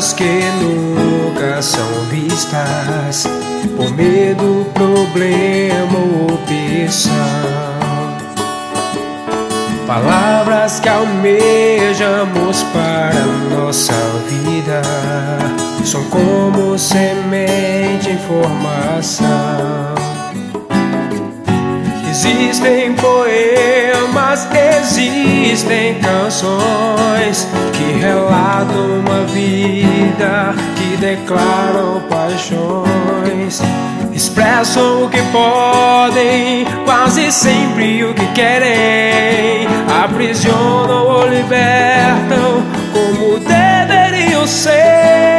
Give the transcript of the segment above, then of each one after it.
Palavras que nunca são vistas por medo, problema ou opção. Palavras que almejamos para nossa vida são como semente em formação. Existem poemas, existem canções que relatam uma vida, que declaram paixões, expressam o que podem, quase sempre o que querem, aprisionam ou libertam como deveriam ser.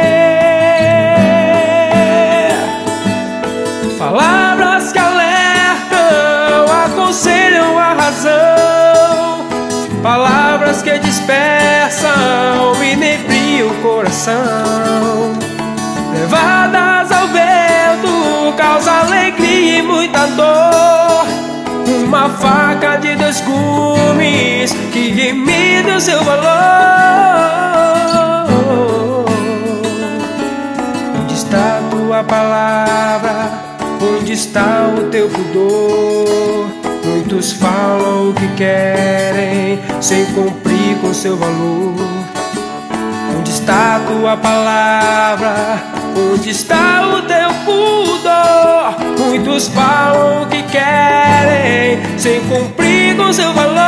Palavras que alertam, aconselham a razão, palavras que dispersam e inebriam o coração, levadas ao vento, causa alegria e muita dor. Uma faca de dois gumes que imita o seu valor. Onde está a tua palavra? Onde está o teu pudor? Muitos falam o que querem sem cumprir com seu valor. Onde está a tua palavra? Onde está o teu pudor? Muitos falam o que querem sem cumprir com seu valor.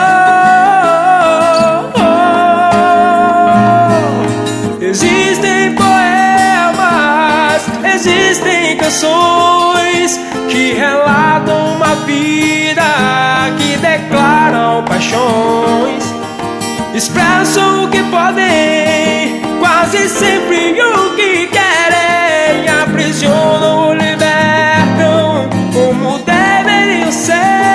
Existem poemas, existem canções que relatam uma vida, que declaram paixões, expressam o que podem, quase sempre o que querem, aprisionam ou libertam como deveriam ser.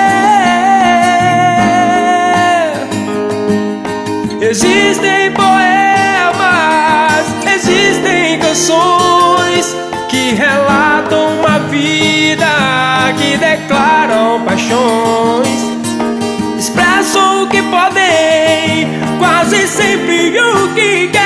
Existem poemas, existem canções que relatam uma vida, que declaram paixões, expressam o que podem, quase sempre o que querem,